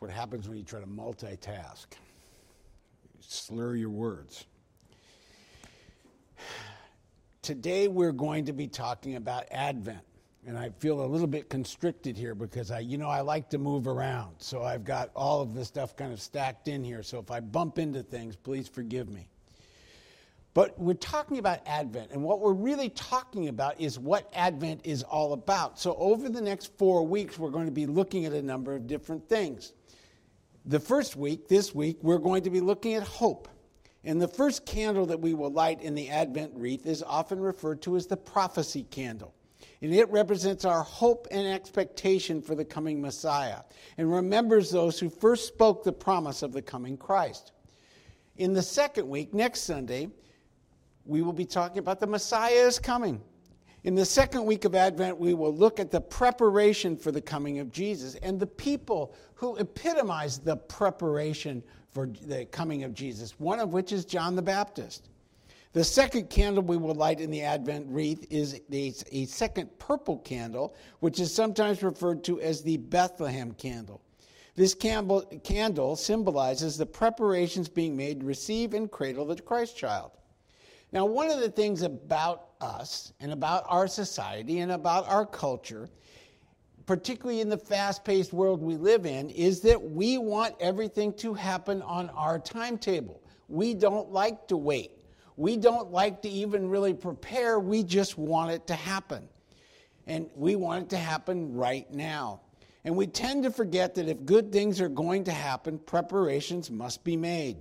what happens when you try to multitask. Slur your words. Today we're going to be talking about Advent. And I feel a little bit constricted here because I like to move around. So I've got all of this stuff kind of stacked in here. So if I bump into things, please forgive me. But we're talking about Advent. And what we're really talking about is what Advent is all about. So over the next 4 weeks, we're going to be looking at a number of different things. The first week, this week, we're going to be looking at hope. And the first candle that we will light in the Advent wreath is often referred to as the prophecy candle. And it represents our hope and expectation for the coming Messiah and remembers those who first spoke the promise of the coming Christ. In the second week, next Sunday, we will be talking about the Messiah is coming. In the second week of Advent, we will look at the preparation for the coming of Jesus and the people who epitomize the preparation for the coming of Jesus, one of which is John the Baptist. The second candle we will light in the Advent wreath is a second purple candle, which is sometimes referred to as the Bethlehem candle. This candle symbolizes the preparations being made to receive and cradle the Christ child. Now, one of the things about us and about our society and about our culture, particularly in the fast-paced world we live in, is that we want everything to happen on our timetable. We don't like to wait. We don't like to even really prepare. We just want it to happen. And we want it to happen right now. And we tend to forget that if good things are going to happen, preparations must be made.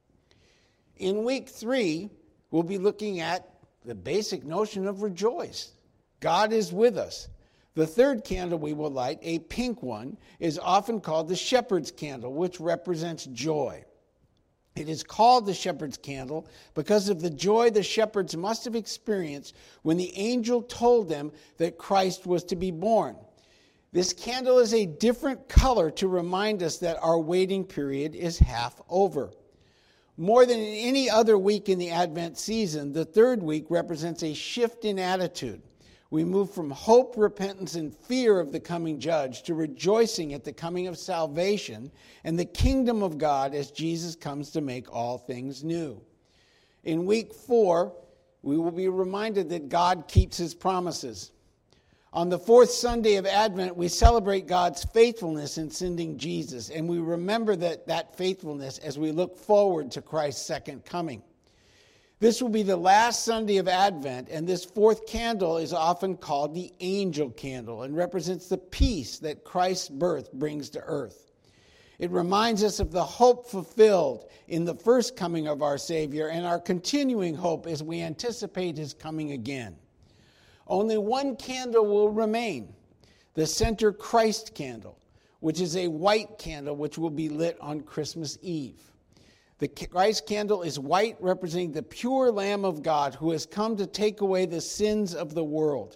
In week 3, we'll be looking at the basic notion of rejoice. God is with us. The third candle we will light, a pink one, is often called the shepherd's candle, which represents joy. It is called the shepherd's candle because of the joy the shepherds must have experienced when the angel told them that Christ was to be born. This candle is a different color to remind us that our waiting period is half over. More than in any other week in the Advent season, the third week represents a shift in attitude. We move from hope, repentance, and fear of the coming judge to rejoicing at the coming of salvation and the kingdom of God as Jesus comes to make all things new. In week 4, we will be reminded that God keeps his promises. On the fourth Sunday of Advent, we celebrate God's faithfulness in sending Jesus, and we remember that faithfulness as we look forward to Christ's second coming. This will be the last Sunday of Advent, and this fourth candle is often called the angel candle and represents the peace that Christ's birth brings to earth. It reminds us of the hope fulfilled in the first coming of our Savior and our continuing hope as we anticipate his coming again. Only one candle will remain, the center Christ candle, which is a white candle which will be lit on Christmas Eve. The Christ candle is white, representing the pure Lamb of God who has come to take away the sins of the world.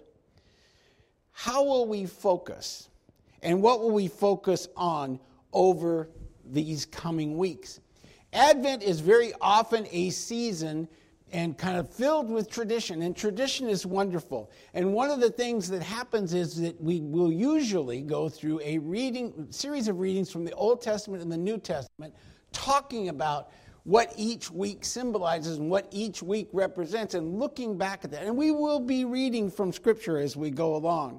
How will we focus? And what will we focus on over these coming weeks? Advent is very often a season and kind of filled with tradition, and tradition is wonderful. And one of the things that happens is that we will usually go through a series of readings from the Old Testament and the New Testament, talking about what each week symbolizes and what each week represents, and looking back at that. And we will be reading from Scripture as we go along.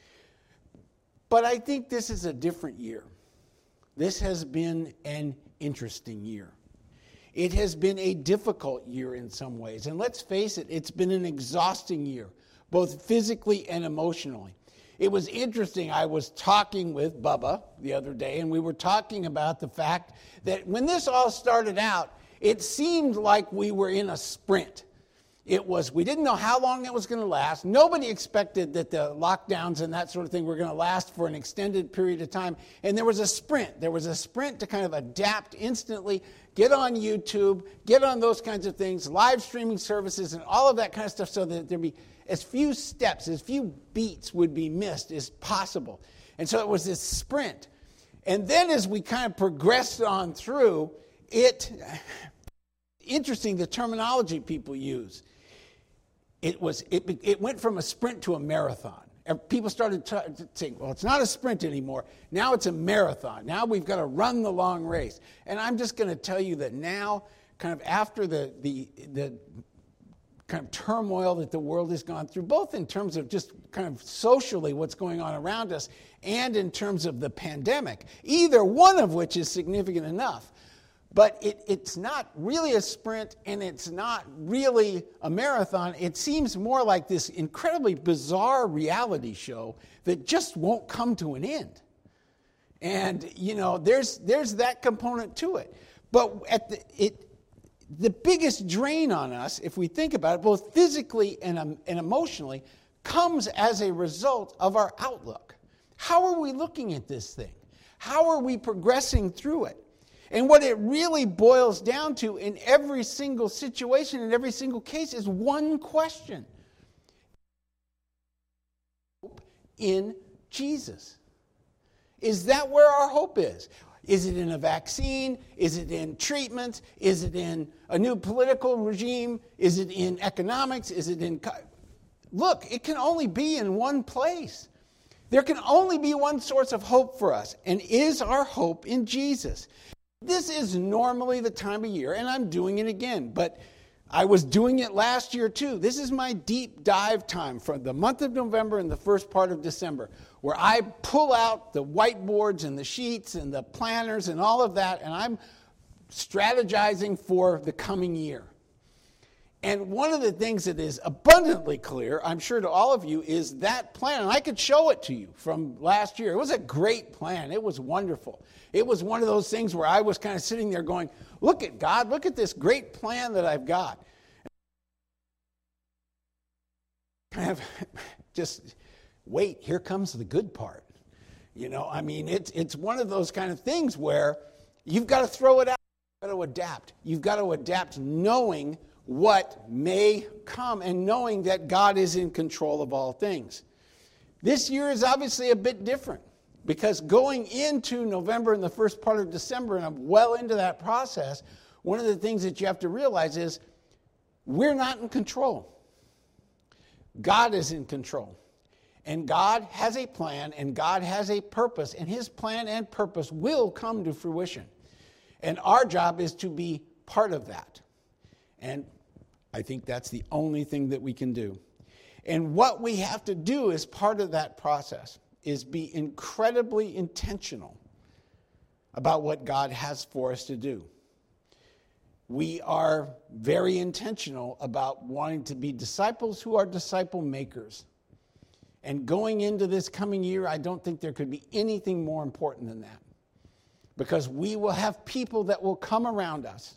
But I think this is a different year. This has been an interesting year. It has been a difficult year in some ways. And let's face it, it's been an exhausting year, both physically and emotionally. It was interesting. I was talking with Bubba the other day, and we were talking about the fact that when this all started out, it seemed like we were in a sprint. We didn't know how long it was going to last. Nobody expected that the lockdowns and that sort of thing were going to last for an extended period of time. And there was a sprint. There was a sprint to kind of adapt instantly, get on YouTube, get on those kinds of things, live streaming services and all of that kind of stuff, so that there'd be as few steps, as few beats would be missed as possible. And so it was this sprint. And then as we kind of progressed on through, interesting the terminology people use. It went from a sprint to a marathon. people started to think, well, it's not a sprint anymore. Now it's a marathon. Now we've got to run the long race. And I'm just going to tell you that now, kind of after the kind of turmoil that the world has gone through, both in terms of just kind of socially what's going on around us and in terms of the pandemic, either one of which is significant enough. But it's not really a sprint and it's not really a marathon. It seems more like this incredibly bizarre reality show that just won't come to an end. And, there's that component to it. But the biggest drain on us, if we think about it, both physically and emotionally, comes as a result of our outlook. How are we looking at this thing? How are we progressing through it? And what it really boils down to in every single situation, in every single case, is one question. Hope in Jesus. Is that where our hope is? Is it in a vaccine? Is it in treatment? Is it in a new political regime? Is it in economics? Is it in... Look, it can only be in one place. There can only be one source of hope for us, and is our hope in Jesus. This is normally the time of year, and I'm doing it again, but I was doing it last year too. This is my deep dive time for the month of November and the first part of December, where I pull out the whiteboards and the sheets and the planners and all of that, and I'm strategizing for the coming year. And one of the things that is abundantly clear, I'm sure to all of you, is that plan. And I could show it to you from last year. It was a great plan. It was wonderful. It was one of those things where I was kind of sitting there going, look at God, look at this great plan that I've got. I have just, wait, here comes the good part. It's one of those kind of things where you've got to throw it out. You've got to adapt. You've got to adapt knowing what may come and knowing that God is in control of all things. This year is obviously a bit different because going into November and the first part of December, and I'm well into that process, one of the things that you have to realize is we're not in control. God is in control. And God has a plan and God has a purpose, and his plan and purpose will come to fruition. And our job is to be part of that. And I think that's the only thing that we can do. And what we have to do as part of that process is be incredibly intentional about what God has for us to do. We are very intentional about wanting to be disciples who are disciple makers. And going into this coming year, I don't think there could be anything more important than that. Because we will have people that will come around us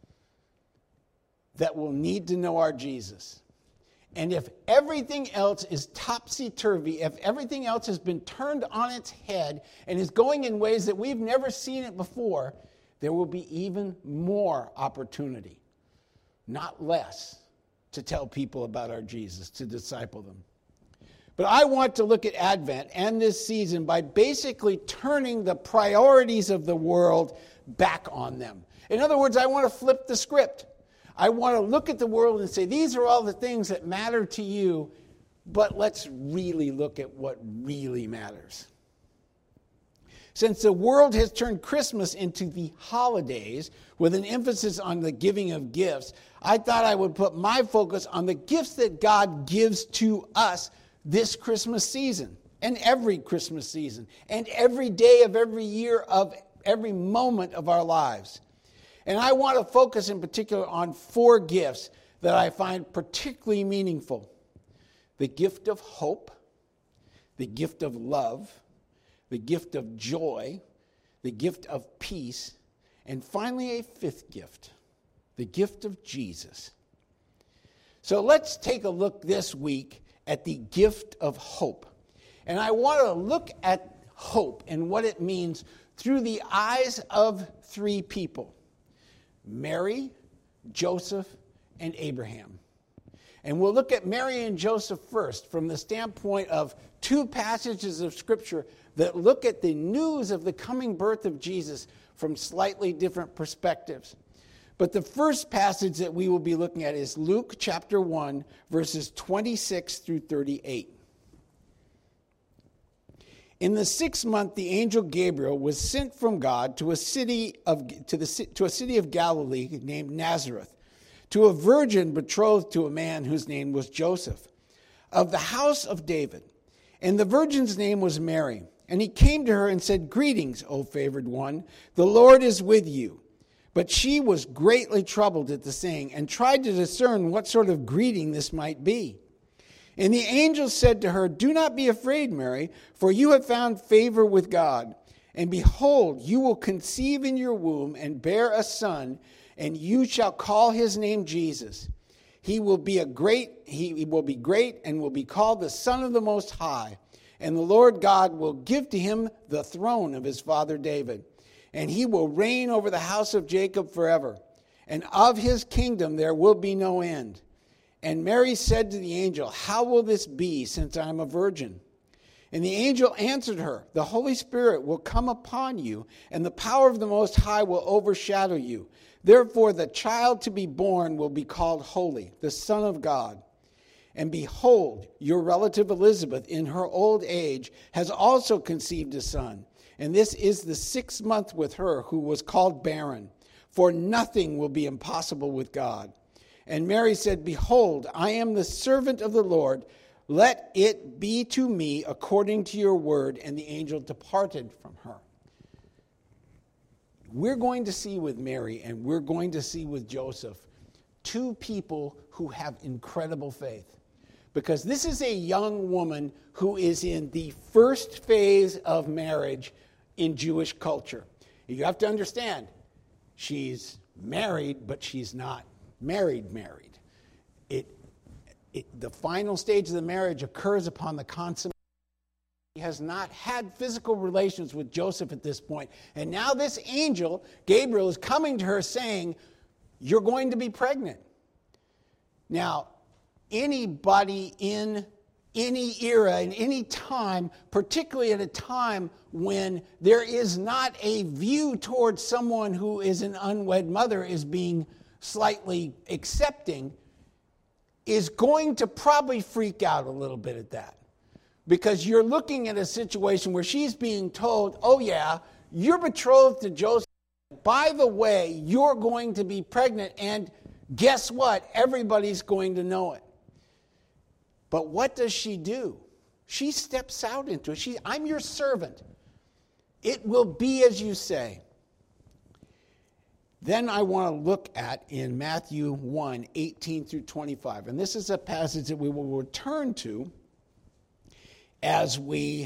that will need to know our Jesus. And if everything else is topsy-turvy, if everything else has been turned on its head and is going in ways that we've never seen it before, there will be even more opportunity, not less, to tell people about our Jesus, to disciple them. But I want to look at Advent and this season by basically turning the priorities of the world back on them. In other words, I want to flip the script. I want to look at the world and say, these are all the things that matter to you, but let's really look at what really matters. Since the world has turned Christmas into the holidays with an emphasis on the giving of gifts, I thought I would put my focus on the gifts that God gives to us this Christmas season and every Christmas season and every day of every year of every moment of our lives. And I want to focus in particular on 4 gifts that I find particularly meaningful. The gift of hope, the gift of love, the gift of joy, the gift of peace, and finally a 5th gift, the gift of Jesus. So let's take a look this week at the gift of hope. And I want to look at hope and what it means through the eyes of 3 people. Mary, Joseph, and Abraham. And we'll look at Mary and Joseph first from the standpoint of 2 passages of Scripture that look at the news of the coming birth of Jesus from slightly different perspectives. But the first passage that we will be looking at is Luke chapter 1, verses 26 through 38. In the 6th month, the angel Gabriel was sent from God to a city of Galilee named Nazareth, to a virgin betrothed to a man whose name was Joseph, of the house of David. And the virgin's name was Mary. And he came to her and said, "Greetings, O favored one, the Lord is with you." But she was greatly troubled at the saying, and tried to discern what sort of greeting this might be. And the angel said to her, "Do not be afraid, Mary, for you have found favor with God. And behold, you will conceive in your womb and bear a son, and you shall call his name Jesus. He will be great and will be called the Son of the Most High. And the Lord God will give to him the throne of his father David. And he will reign over the house of Jacob forever. And of his kingdom there will be no end." And Mary said to the angel, "How will this be, since I am a virgin?" And the angel answered her, "The Holy Spirit will come upon you, and the power of the Most High will overshadow you. Therefore the child to be born will be called Holy, the Son of God. And behold, your relative Elizabeth, in her old age, has also conceived a son. And this is the 6th month with her, who was called barren. For nothing will be impossible with God." And Mary said, "Behold, I am the servant of the Lord. Let it be to me according to your word." And the angel departed from her. We're going to see with Mary, and we're going to see with Joseph, two people who have incredible faith. Because this is a young woman who is in the first phase of marriage in Jewish culture. You have to understand, she's married, but she's not married. The final stage of the marriage occurs upon the consummation. She has not had physical relations with Joseph at this point. And now this angel, Gabriel, is coming to her saying, "You're going to be pregnant." Now, anybody in any era, in any time, particularly at a time when there is not a view towards someone who is an unwed mother is being slightly accepting, is going to probably freak out a little bit at that. Because you're looking at a situation where she's being told, "Oh yeah, you're betrothed to Joseph. By the way, you're going to be pregnant, and guess what? Everybody's going to know it." But what does she do? She steps out into it. "I'm your servant. It will be as you say." Then I want to look at in Matthew 1, 18 through 25. And this is a passage that we will return to as when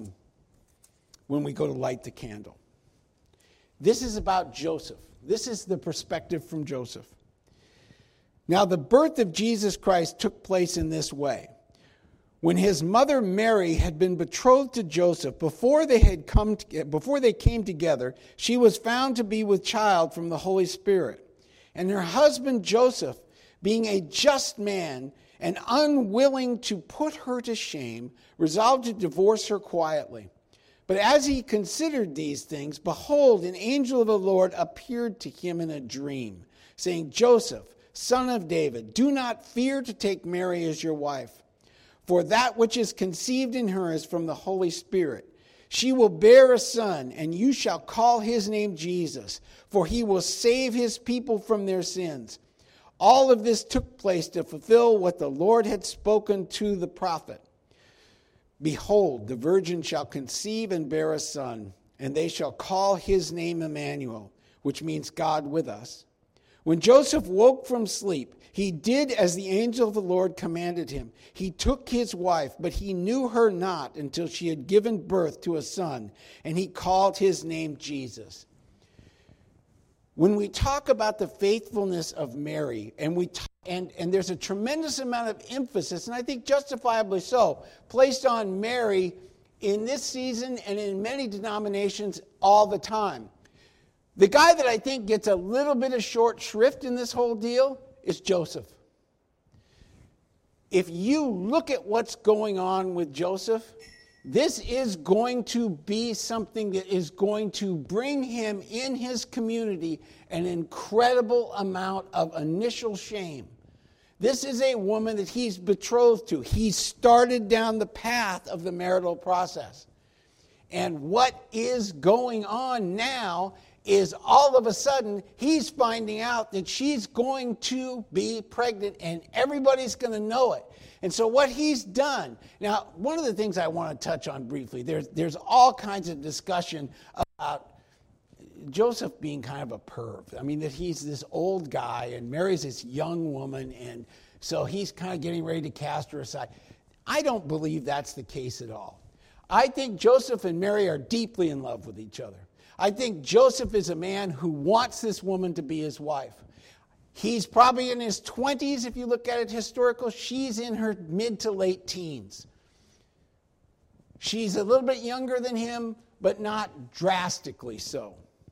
we go to light the candle. This is about Joseph. This is the perspective from Joseph. "Now the birth of Jesus Christ took place in this way. When his mother Mary had been betrothed to Joseph, before they came together, she was found to be with child from the Holy Spirit. And her husband Joseph, being a just man and unwilling to put her to shame, resolved to divorce her quietly. But as he considered these things, behold, an angel of the Lord appeared to him in a dream, saying, 'Joseph, son of David, do not fear to take Mary as your wife. For that which is conceived in her is from the Holy Spirit. She will bear a son, and you shall call his name Jesus, for he will save his people from their sins.' All of this took place to fulfill what the Lord had spoken to the prophet. 'Behold, the virgin shall conceive and bear a son, and they shall call his name Emmanuel,' which means God with us. When Joseph woke from sleep, he did as the angel of the Lord commanded him. He took his wife, but he knew her not until she had given birth to a son, and he called his name Jesus." When we talk about the faithfulness of Mary, and there's a tremendous amount of emphasis, and I think justifiably so, placed on Mary in this season and in many denominations all the time. The guy that I think gets a little bit of short shrift in this whole deal is Joseph. If you look at what's going on with Joseph, this is going to be something that is going to bring him in his community an incredible amount of initial shame. This is a woman that he's betrothed to. He started down the path of the marital process. And what is going on now is all of a sudden he's finding out that she's going to be pregnant and everybody's going to know it. And so what he's done, now one of the things I want to touch on briefly, there's all kinds of discussion about Joseph being kind of a perv. I mean, that he's this old guy and marries this young woman, and so he's kind of getting ready to cast her aside. I don't believe that's the case at all. I think Joseph and Mary are deeply in love with each other. I think Joseph is a man who wants this woman to be his wife. He's probably in his 20s, if you look at it historical. She's in her mid to late teens. She's a little bit younger than him, but not drastically so.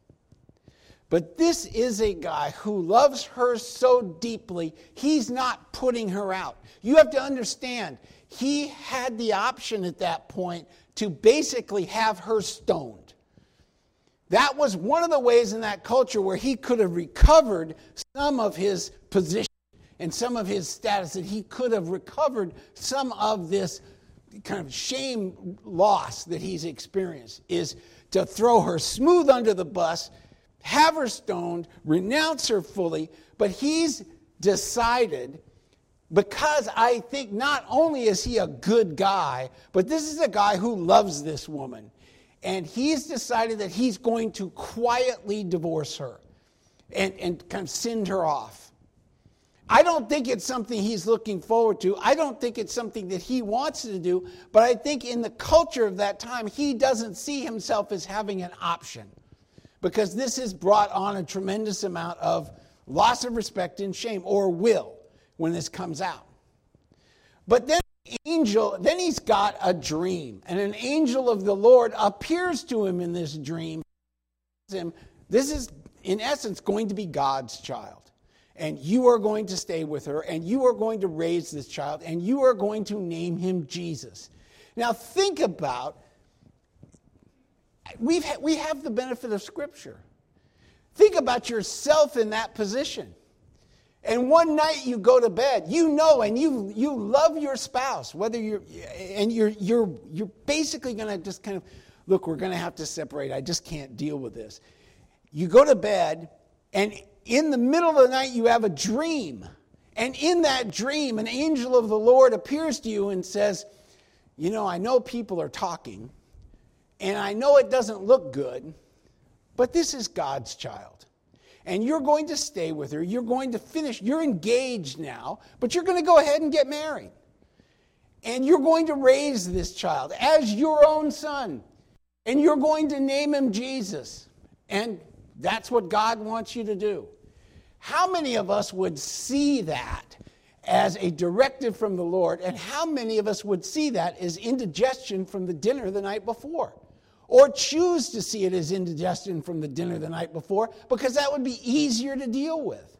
But this is a guy who loves her so deeply, he's not putting her out. You have to understand, he had the option at that point to basically have her stoned. That was one of the ways in that culture where he could have recovered some of his position and some of his status, that he could have recovered some of this kind of shame loss that he's experienced, is to throw her smooth under the bus, have her stoned, renounce her fully. But he's decided, because I think not only is he a good guy, but this is a guy who loves this woman. And he's decided that he's going to quietly divorce her and kind of send her off. I don't think it's something he's looking forward to. I don't think it's something that he wants to do. But I think in the culture of that time, he doesn't see himself as having an option, because this has brought on a tremendous amount of loss of respect and shame, or will, when this comes out. But then he's got a dream, and an angel of the Lord appears to him in this dream. This is, in essence, going to be God's child, and you are going to stay with her, and you are going to raise this child, and you are going to name him Jesus. Now think about, we have the benefit of Scripture. Think about yourself in that position. And one night you go to bed, and you love your spouse, whether you're basically going to just kind of, look, we're going to have to separate. I just can't deal with this. You go to bed, and in the middle of the night you have a dream. And in that dream, an angel of the Lord appears to you and says, I know people are talking, and I know it doesn't look good, but this is God's child. And you're going to stay with her. You're going to finish. You're engaged now, but you're going to go ahead and get married. And you're going to raise this child as your own son. And you're going to name him Jesus. And that's what God wants you to do. How many of us would see that as a directive from the Lord? And how many of us would see that as indigestion from the dinner the night before? Or choose to see it as indigestion from the dinner the night before, because that would be easier to deal with.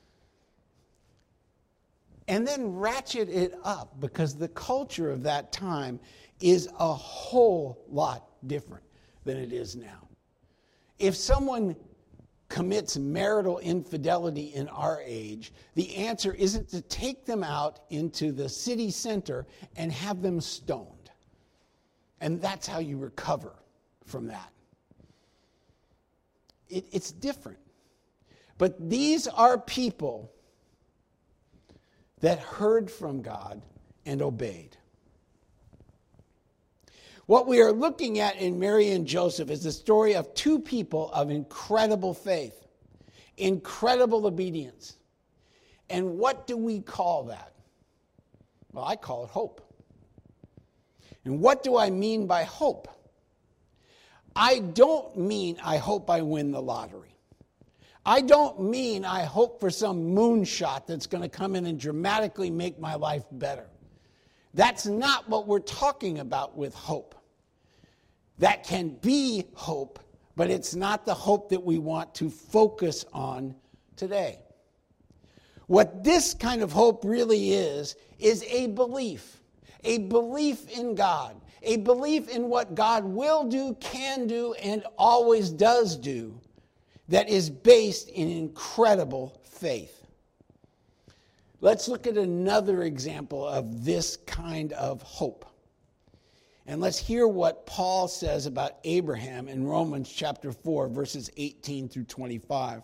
And then ratchet it up, because the culture of that time is a whole lot different than it is now. If someone commits marital infidelity in our age, the answer isn't to take them out into the city center and have them stoned. And that's how you recover from that. It's different. But these are people that heard from God and obeyed. What we are looking at in Mary and Joseph is the story of two people of incredible faith, incredible obedience. And what do we call that? Well, I call it hope. And what do I mean by hope? I don't mean I hope I win the lottery. I don't mean I hope for some moonshot that's going to come in and dramatically make my life better. That's not what we're talking about with hope. That can be hope, but it's not the hope that we want to focus on today. What this kind of hope really is a belief in God. A belief in what God will do, can do, and always does do, that is based in incredible faith. Let's look at another example of this kind of hope. And let's hear what Paul says about Abraham in Romans chapter 4, verses 18 through 25.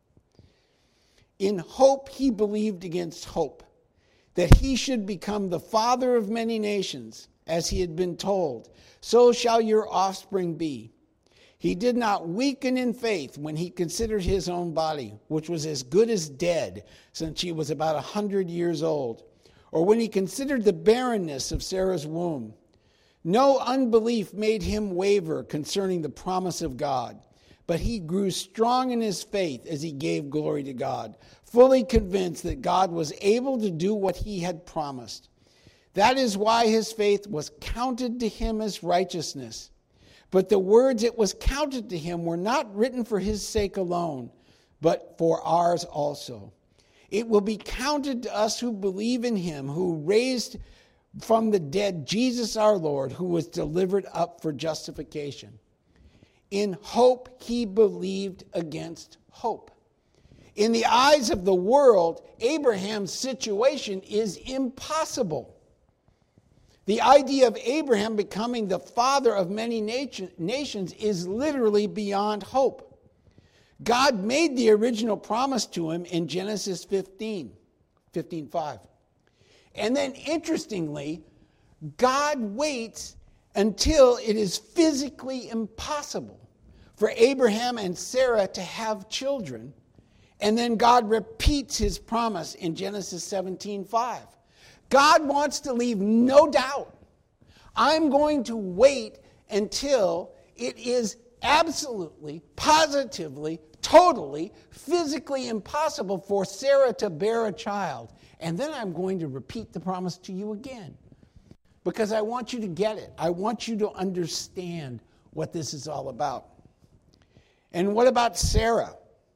In hope he believed against hope, that he should become the father of many nations, as he had been told, so shall your offspring be. He did not weaken in faith when he considered his own body, which was as good as dead, since she was about 100 years old, or when he considered the barrenness of Sarah's womb. No unbelief made him waver concerning the promise of God, but he grew strong in his faith as he gave glory to God, fully convinced that God was able to do what he had promised. That is why his faith was counted to him as righteousness. But the words "it was counted to him" were not written for his sake alone, but for ours also. It will be counted to us who believe in him, who raised from the dead Jesus our Lord, who was delivered up for justification. In hope he believed against hope. In the eyes of the world, Abraham's situation is impossible. The idea of Abraham becoming the father of many nations is literally beyond hope. God made the original promise to him in Genesis 15:5. And then, interestingly, God waits until it is physically impossible for Abraham and Sarah to have children. And then God repeats his promise in Genesis 17:5. God wants to leave no doubt. I'm going to wait until it is absolutely, positively, totally, physically impossible for Sarah to bear a child. And then I'm going to repeat the promise to you again. Because I want you to get it. I want you to understand what this is all about. And what about Sarah?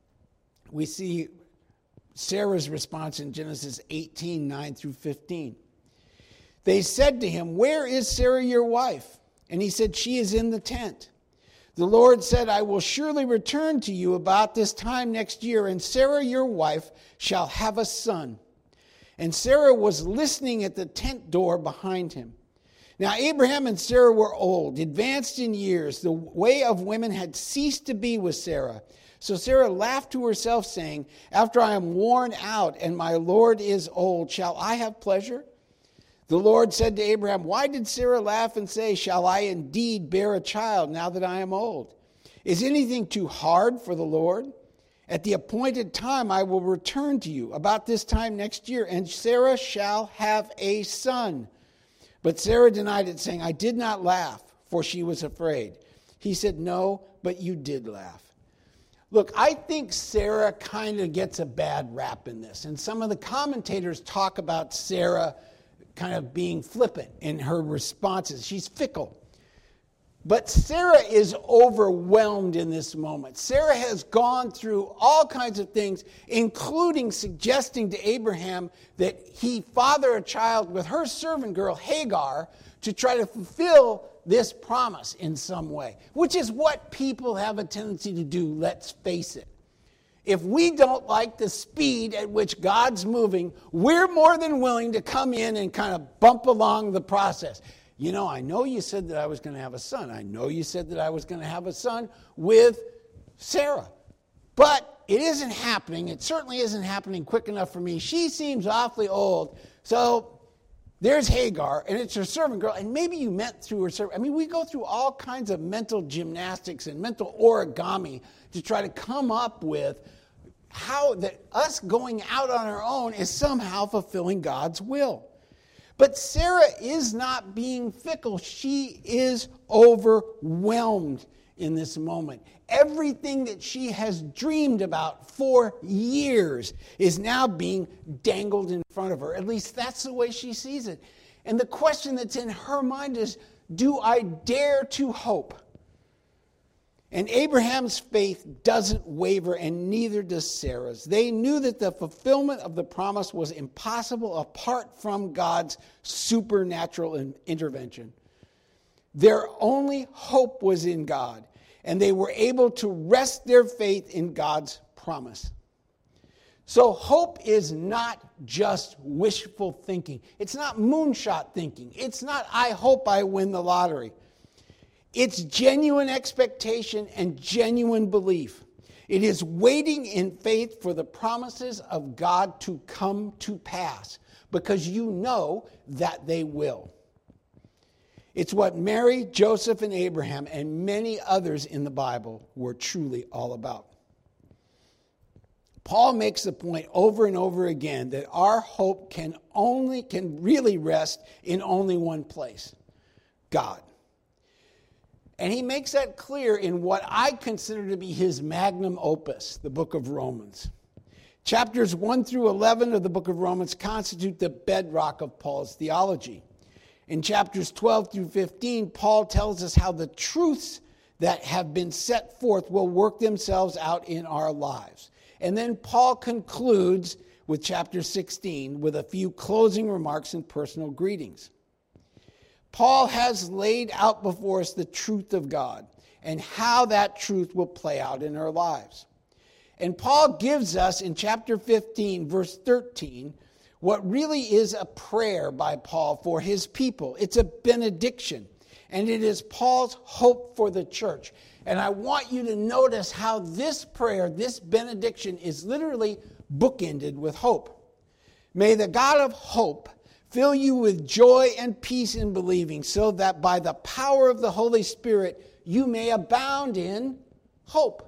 We see Sarah's response in Genesis 18:9 through 15. They said to him, "Where is Sarah your wife?" And he said, "She is in the tent." The Lord said, "I will surely return to you about this time next year, and Sarah your wife shall have a son." And Sarah was listening at the tent door behind him. Now Abraham and Sarah were old, advanced in years. The way of women had ceased to be with Sarah. So Sarah laughed to herself, saying, "After I am worn out and my Lord is old, shall I have pleasure?" The Lord said to Abraham, "Why did Sarah laugh and say, 'Shall I indeed bear a child now that I am old?' Is anything too hard for the Lord? At the appointed time I will return to you about this time next year, and Sarah shall have a son." But Sarah denied it, saying, "I did not laugh," for she was afraid. He said, "No, but you did laugh." Look, I think Sarah kind of gets a bad rap in this. And some of the commentators talk about Sarah kind of being flippant in her responses. She's fickle. But Sarah is overwhelmed in this moment. Sarah has gone through all kinds of things, including suggesting to Abraham that he father a child with her servant girl, Hagar, to try to fulfill this promise in some way, which is what people have a tendency to do, let's face it. If we don't like the speed at which God's moving, we're more than willing to come in and kind of bump along the process. You know, I know you said that I was going to have a son. I know you said that I was going to have a son with Sarah. But it isn't happening. It certainly isn't happening quick enough for me. She seems awfully old. So there's Hagar, and it's her servant girl. And maybe you meant through her servant. I mean, we go through all kinds of mental gymnastics and mental origami to try to come up with how that us going out on our own is somehow fulfilling God's will. But Sarah is not being fickle. She is overwhelmed in this moment. Everything that she has dreamed about for years is now being dangled in front of her. At least that's the way she sees it. And the question that's in her mind is, do I dare to hope? And Abraham's faith doesn't waver, and neither does Sarah's. They knew that the fulfillment of the promise was impossible apart from God's supernatural intervention. Their only hope was in God, and they were able to rest their faith in God's promise. So hope is not just wishful thinking. It's not moonshot thinking. It's not, I hope I win the lottery. It's genuine expectation and genuine belief. It is waiting in faith for the promises of God to come to pass, because you know that they will. It's what Mary, Joseph, and Abraham, and many others in the Bible were truly all about. Paul makes the point over and over again that our hope can really rest in only one place: God. And he makes that clear in what I consider to be his magnum opus, the book of Romans. Chapters 1 through 11 of the book of Romans constitute the bedrock of Paul's theology. In chapters 12 through 15, Paul tells us how the truths that have been set forth will work themselves out in our lives. And then Paul concludes with chapter 16 with a few closing remarks and personal greetings. Paul has laid out before us the truth of God and how that truth will play out in our lives. And Paul gives us in chapter 15, verse 13, what really is a prayer by Paul for his people. It's a benediction, and it is Paul's hope for the church. And I want you to notice how this prayer, this benediction, is literally bookended with hope. May the God of hope fill you with joy and peace in believing, so that by the power of the Holy Spirit you may abound in hope.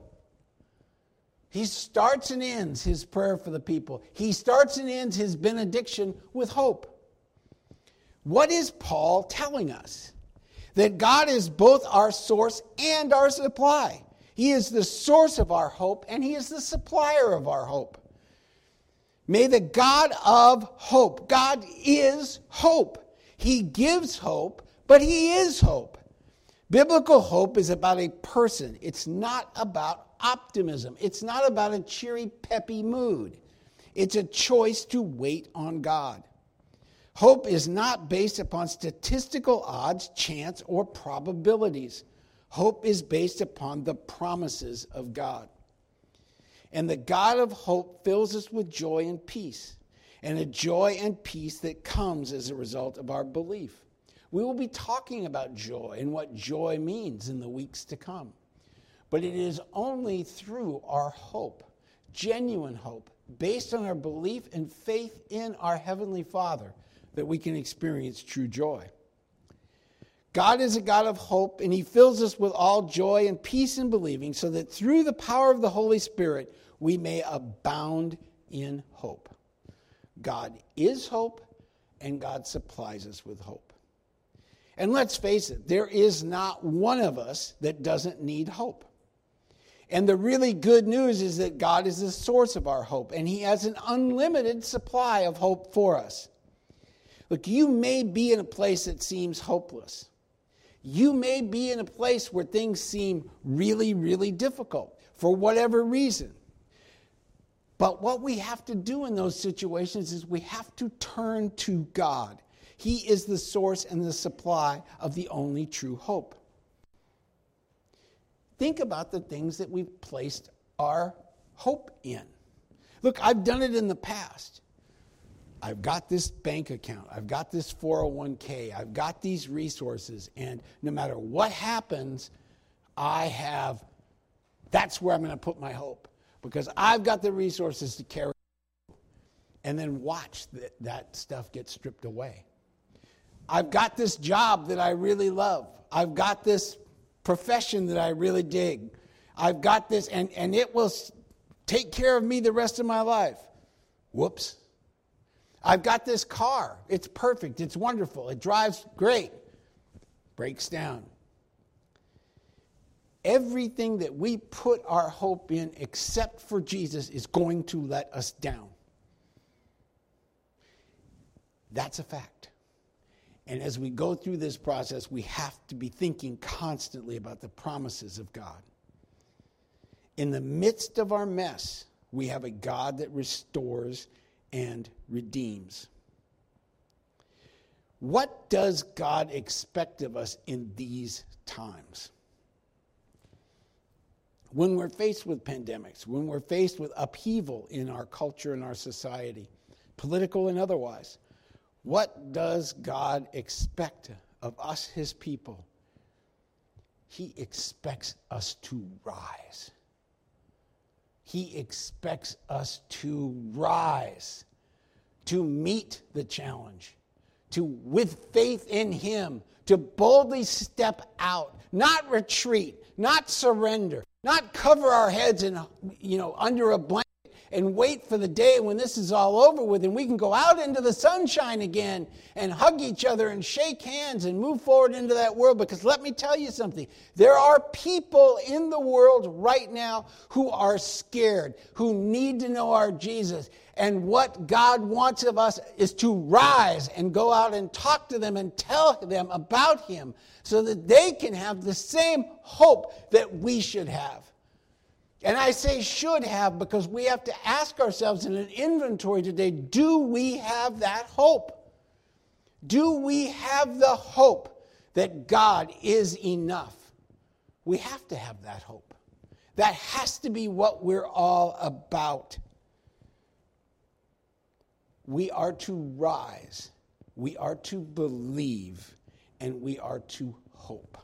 He starts and ends his prayer for the people. He starts and ends his benediction with hope. What is Paul telling us? That God is both our source and our supply. He is the source of our hope, and he is the supplier of our hope. May the God of hope. God is hope. He gives hope, but he is hope. Biblical hope is about a person. It's not about optimism. It's not about a cheery, peppy mood. It's a choice to wait on God. Hope is not based upon statistical odds, chance, or probabilities. Hope is based upon the promises of God. And the God of hope fills us with joy and peace, and a joy and peace that comes as a result of our belief. We will be talking about joy and what joy means in the weeks to come. But it is only through our hope, genuine hope, based on our belief and faith in our Heavenly Father, that we can experience true joy. God is a God of hope, and he fills us with all joy and peace in believing, so that through the power of the Holy Spirit, we may abound in hope. God is hope, and God supplies us with hope. And let's face it, there is not one of us that doesn't need hope. And the really good news is that God is the source of our hope, and he has an unlimited supply of hope for us. Look, you may be in a place that seems hopeless. You may be in a place where things seem really, really difficult for whatever reason. But what we have to do in those situations is we have to turn to God. He is the source and the supply of the only true hope. Think about the things that we've placed our hope in. Look, I've done it in the past. I've got this bank account. I've got this 401k. I've got these resources. And no matter what happens, that's where I'm going to put my hope. Because I've got the resources to carry. And then watch that stuff get stripped away. I've got this job that I really love. I've got this profession that I really dig. I've got this, and it will take care of me the rest of my life. Whoops. I've got this car. It's perfect. It's wonderful. It drives great. Breaks down. Everything that we put our hope in except for Jesus is going to let us down. That's a fact. And as we go through this process, we have to be thinking constantly about the promises of God. In the midst of our mess, we have a God that restores and redeems. What does God expect of us in these times? When we're faced with pandemics, when we're faced with upheaval in our culture and our society, political and otherwise, what does God expect of us, his people? He expects us to rise. He expects us to rise, to meet the challenge, to, with faith in him, to boldly step out, not retreat, not surrender, not cover our heads in, under a blanket and wait for the day when this is all over with and we can go out into the sunshine again and hug each other and shake hands and move forward into that world. Because let me tell you something, there are people in the world right now who are scared, who need to know our Jesus. And what God wants of us is to rise and go out and talk to them and tell them about him so that they can have the same hope that we should have. And I say should have because we have to ask ourselves in an inventory today, do we have that hope? Do we have the hope that God is enough? We have to have that hope. That has to be what we're all about. We are to rise, we are to believe, and we are to hope.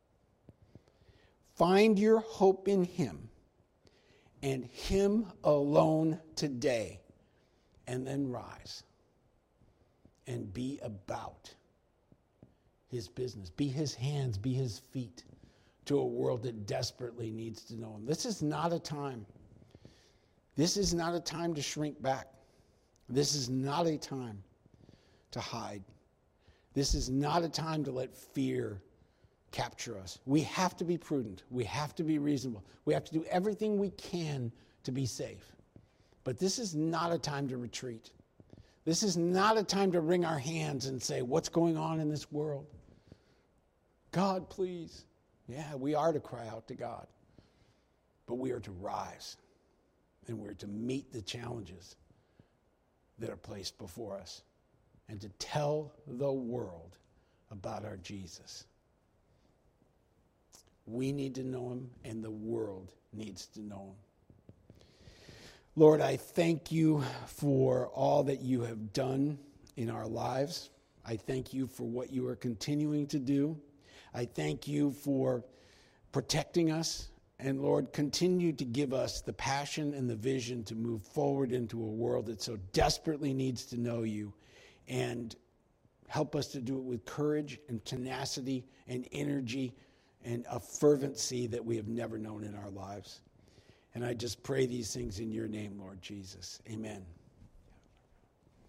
Find your hope in him and him alone today, and then rise and be about his business. Be his hands, be his feet to a world that desperately needs to know him. This is not a time. This is not a time to shrink back. This is not a time to hide. This is not a time to let fear capture us. We have to be prudent. We have to be reasonable. We have to do everything we can to be safe. But this is not a time to retreat. This is not a time to wring our hands and say, what's going on in this world? God, please. Yeah, we are to cry out to God. But we are to rise. And we're to meet the challenges that are placed before us. And to tell the world about our Jesus. We need to know him, and the world needs to know him. Lord, I thank you for all that you have done in our lives. I thank you for what you are continuing to do. I thank you for protecting us. And Lord, continue to give us the passion and the vision to move forward into a world that so desperately needs to know you. And help us to do it with courage and tenacity and energy and a fervency that we have never known in our lives. And I just pray these things in your name, Lord Jesus. Amen.